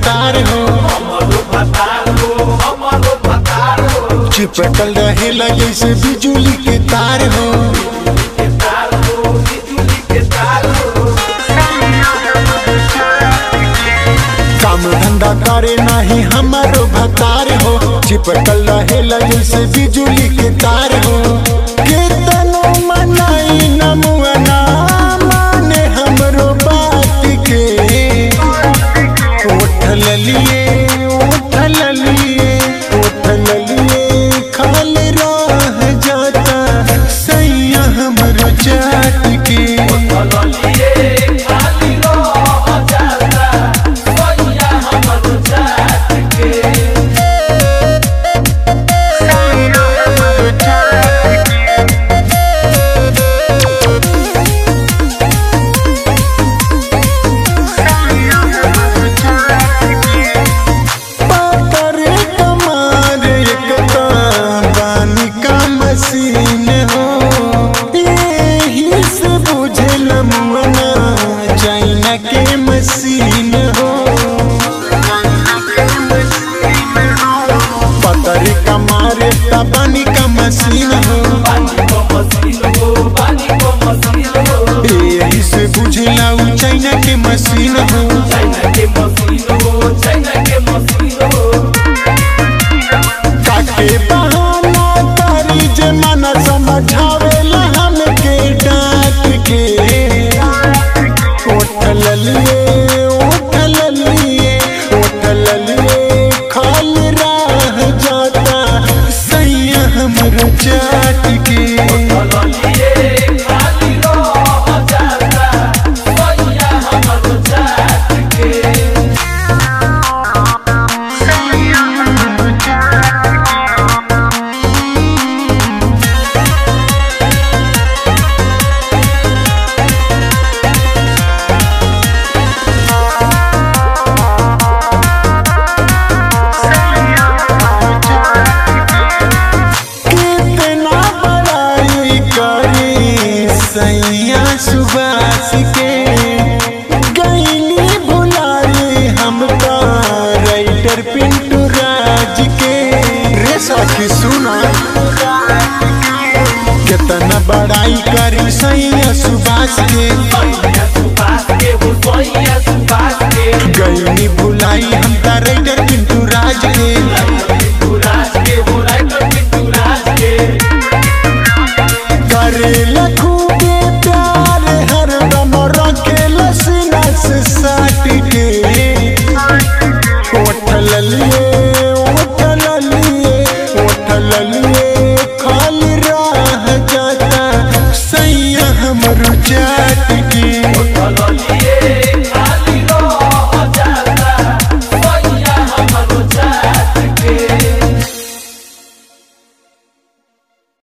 भतार हो, चिपकल रहेला जैसे बिजुली के तार हो। काम धंधा करे नहीं हमारो भतार हो, चिपकल रहेला जैसे बिजुली के तार हो। केतनो मनाई नमुआ ना माने हमरो बात के, उठल लिए खाल रह जाता सैया हमरो चाट के। मशीन हो यही से बुझल मुआना चाइना के मशीन हो। पतरी का मारे पानी का मशीन हो, यही से बुझला चाइना के मशीन हो। काके बहाना तारी जे मना समझावेला हमके डांट के। उठल लिए खाल रह जाता सैया हमरो चाट के। सैया सुबास के गईनी भुलाए हम तो राइटर पिंटू राज के। रे साथी सुना कितना बड़ाई करी सैया सुबास के, गईनी भुलाई हम तो राइटर पिंटू राज के। करेला खूबे प्यार हरदम रखेला सीना से साट के। उठल लिए खाल रह जाता सैया हमरो चाट के।